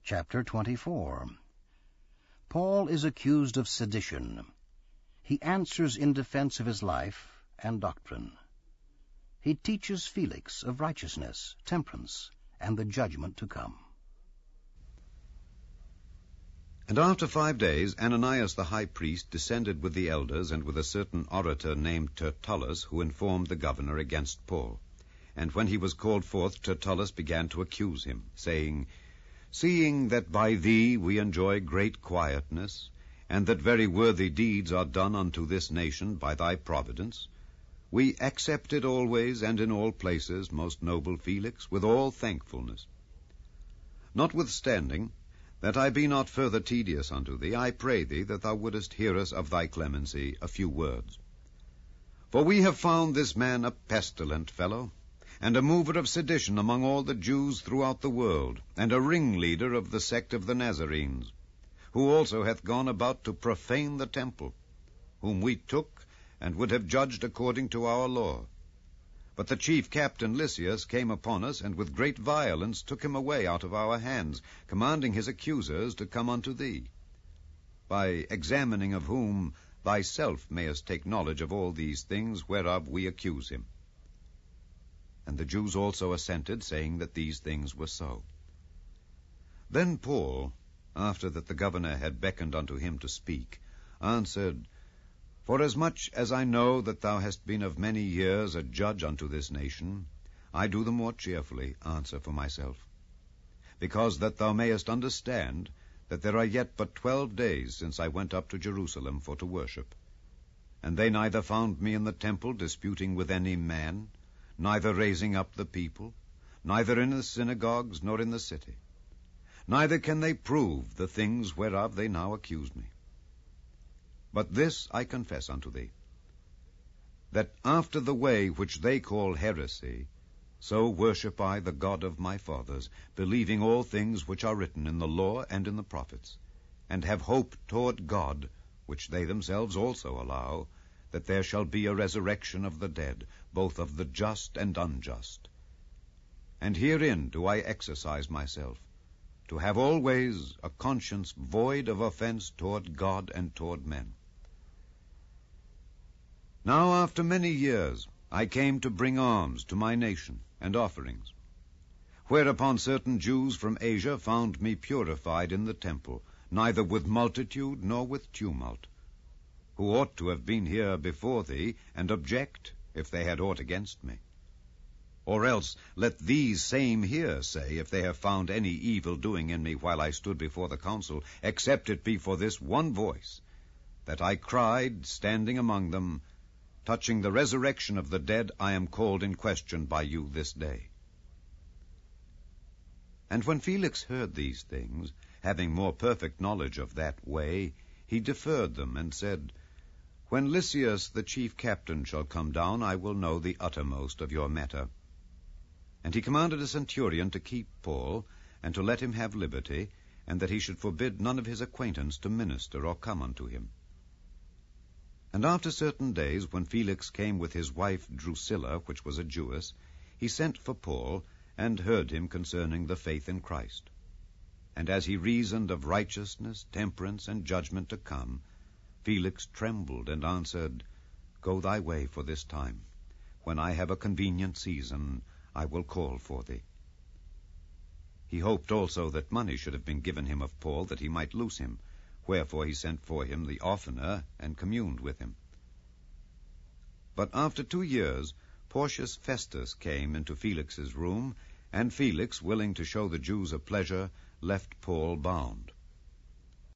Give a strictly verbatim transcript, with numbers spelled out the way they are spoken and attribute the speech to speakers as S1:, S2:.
S1: Chapter twenty-four. Paul is accused of sedition. He answers in defense of his life and doctrine. He teaches Felix of righteousness, temperance, and the judgment to come.
S2: And after five days, Ananias the high priest descended with the elders and with a certain orator named Tertullus, who informed the governor against Paul. And when he was called forth, Tertullus began to accuse him, saying, Seeing that by thee we enjoy great quietness, and that very worthy deeds are done unto this nation by thy providence, we accept it always and in all places, most noble Felix, with all thankfulness. Notwithstanding, that I be not further tedious unto thee, I pray thee that thou wouldest hear us of thy clemency a few words. For we have found this man a pestilent fellow, and a mover of sedition among all the Jews throughout the world, and a ringleader of the sect of the Nazarenes, who also hath gone about to profane the temple, whom we took and would have judged according to our law. But the chief captain Lysias came upon us, and with great violence took him away out of our hands, commanding his accusers to come unto thee, by examining of whom thyself mayest take knowledge of all these things whereof we accuse him. And the Jews also assented, saying that these things were so. Then Paul, after that the governor had beckoned unto him to speak, answered, Forasmuch as I know that thou hast been of many years a judge unto this nation, I do the more cheerfully answer for myself, because that thou mayest understand that there are yet but twelve days since I went up to Jerusalem for to worship. And they neither found me in the temple disputing with any man, neither raising up the people, neither in the synagogues nor in the city. Neither can they prove the things whereof they now accuse me. But this I confess unto thee, that after the way which they call heresy, so worship I the God of my fathers, believing all things which are written in the law and in the prophets, and have hope toward God, which they themselves also allow, that there shall be a resurrection of the dead, both of the just and unjust. And herein do I exercise myself, to have always a conscience void of offense toward God and toward men. Now after many years I came to bring alms to my nation, and offerings. Whereupon certain Jews from Asia found me purified in the temple, neither with multitude nor with tumult, who ought to have been here before thee, and object, if they had aught against me. Or else let these same here say, if they have found any evil doing in me while I stood before the council, except it be for this one voice, that I cried, standing among them, Touching the resurrection of the dead, I am called in question by you this day. And when Felix heard these things, having more perfect knowledge of that way, he deferred them, and said, When Lysias the chief captain shall come down, I will know the uttermost of your matter. And he commanded a centurion to keep Paul, and to let him have liberty, and that he should forbid none of his acquaintance to minister or come unto him. And after certain days, when Felix came with his wife Drusilla, which was a Jewess, he sent for Paul, and heard him concerning the faith in Christ. And as he reasoned of righteousness, temperance, and judgment to come, Felix trembled, and answered, Go thy way for this time. When I have a convenient season, I will call for thee. He hoped also that money should have been given him of Paul, that he might loose him. Wherefore he sent for him the oftener, and communed with him. But after two years, Porcius Festus came into Felix's room, and Felix, willing to show the Jews a pleasure, left Paul bound.